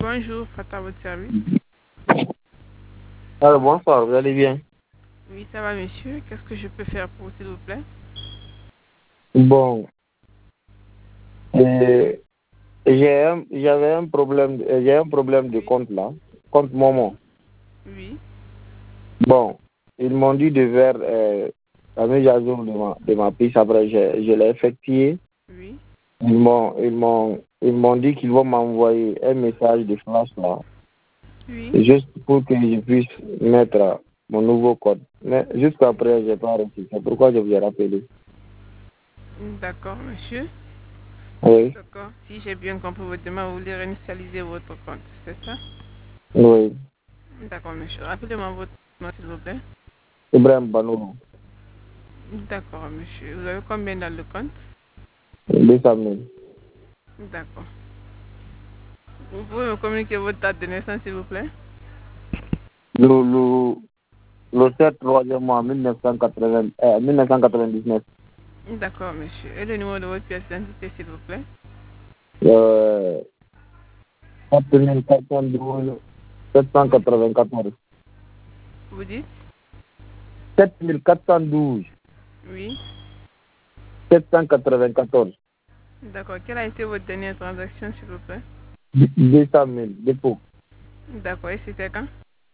bonjour, Fata, à votre service. Alors, bonsoir, vous allez bien? Oui, ça va, monsieur. Qu'est-ce que je peux faire pour vous, s'il vous plaît? Bon, euh, j'avais un problème, j'ai un problème de Oui, compte là, compte Momo. oui, Bon, ils m'ont dit de faire la mise à jour de ma piste. Après, je l'ai effectué. oui. Ils m'ont dit qu'ils vont m'envoyer un message de flash là, Oui. juste pour que je puisse mettre mon nouveau code. Mais jusqu'après, je n'ai pas reçu. C'est pourquoi je vous ai rappelé. D'accord, monsieur. Oui, D'accord. Si j'ai bien compris votre demande, vous voulez réinitialiser votre compte, c'est ça? oui. D'accord, monsieur. Rappelez-moi votre nom, s'il vous plaît. Ibrahim Banourou, D'accord, monsieur. Vous avez combien dans le compte? 200 000. D'accord. Vous pouvez me communiquer votre date de naissance, s'il vous plaît? Le, le, le 7 troisième mois 1999. D'accord, monsieur. Et le numéro de votre pièce d'identité, s'il vous plaît? Euh, 4412 794. Vous dites? 7412 Oui. 794. D'accord. Quelle a été votre dernière transaction, s'il vous plaît? 200 000 dépôt. D'accord. Et c'était quand?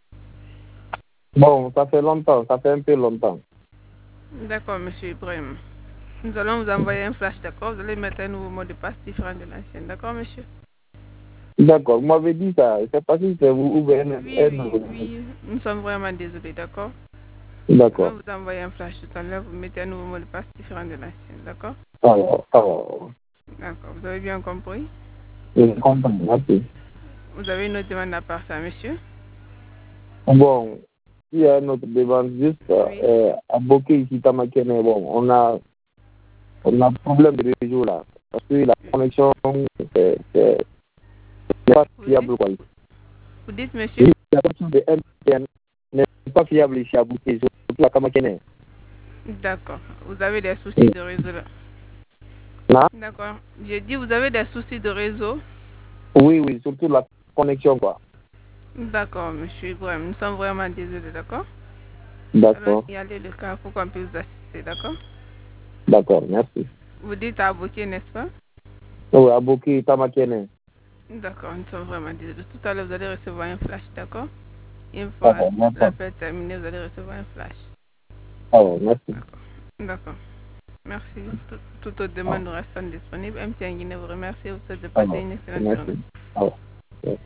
Bon, ça fait longtemps, ça fait un peu longtemps. D'accord, monsieur Ibrahim. Nous allons vous envoyer un flash, d'accord? Vous allez mettre un nouveau mot de passe différent de l'ancien, d'accord, monsieur? D'accord, vous m'avez dit ça. Je sais pas si c'est vous ou bien Oui, un oui, autre. oui. Nous sommes vraiment désolés, d'accord? Nous allons D'accord. vous envoyer un flash tout à l'heure. Vous mettez un nouveau mot de passe différent de l'ancien, d'accord? Alors, D'accord. Vous avez bien compris? je comprends, merci. Vous avez une autre demande à part ça, monsieur? Bon, il y a une autre demande juste Oui. à Bokeh ici, Tamakene. Bon, on a un problème de réseau là. Parce que la connexion, c'est pas Vous dites? fiable. Quoi. Vous dites, monsieur? Oui, la connexion de MTN n'est pas fiable ici à Bokeh, surtout à Tamakene. D'accord. Vous avez des soucis de réseau là. Là? D'accord. J'ai dit, vous avez des soucis de réseau? Oui, oui, surtout la connexion, quoi. D'accord, monsieur Ibrahim. Nous sommes vraiment désolés, d'accord? Allons D'accord, y aller le cas pour qu'on puisse vous assister, d'accord? d'accord, merci. Vous dites à Bokeh, n'est-ce pas? Oui, à Bokeh, Tamakene. D'accord, nous sommes vraiment désolés. Tout à l'heure, vous allez recevoir un flash, d'accord? Une fois D'accord, merci. l'appel terminé, vous allez recevoir un flash. Alors, merci. D'accord. D'accord. Merci. Toute autre Alors, demande restant disponible. MTN Guinée vous remercie et vous souhaite de passer alors, une excellente journée. merci. Alors.